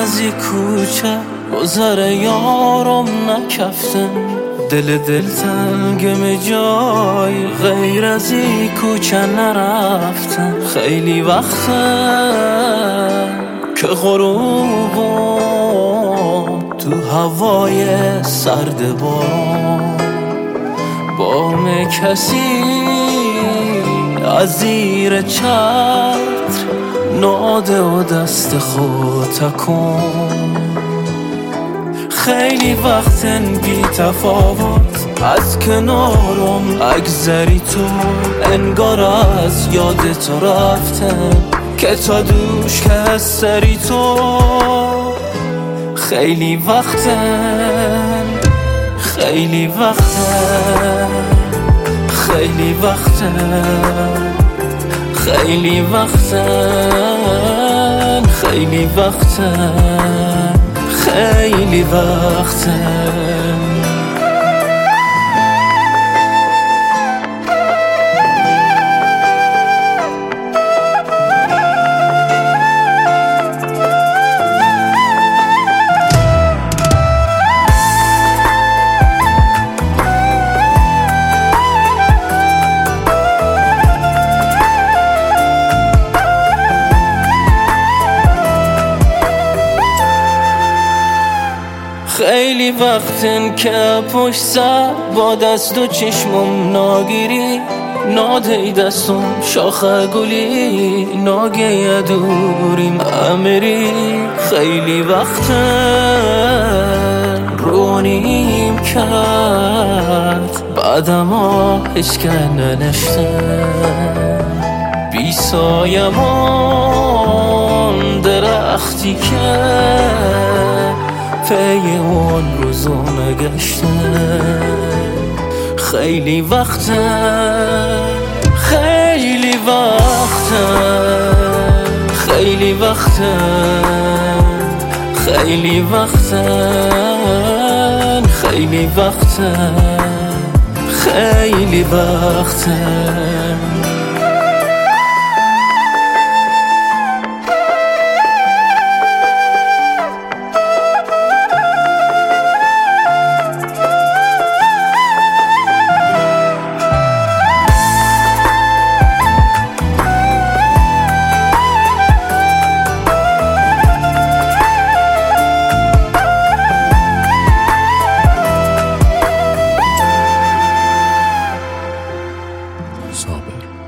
از یک کوچه گذر یارم نکفتن، دل تنگم جای غیر از این کوچه نرفتن. خیلی وقته که غروبم تو هوای سرد بارم بام کسی از زیر چتر ناده و دست خود تکن. خیلی وقت بی تفاوت از کنارم اگذری تو، انگار از یاد تو رفتم که تا دوش که سری تو. خیلی وقتن خیلی وقتن خیلی وقتن خیلی وقتن خیلی وقتن خیلی وقتن. خیلی وقتن که پشت سر با دست و چشمم ناگیری، نادهی دستم شاخه گلی ناگه دوریم امری. خیلی وقتن رونیم کرد بعدما هشکن نشتن، بی سایمان درختی که پی اون روزو نگشتن. خیلی وقتن خیلی وقتن خیلی وقتن خیلی وقتن خیلی وقتن خیلی وقتن. صابر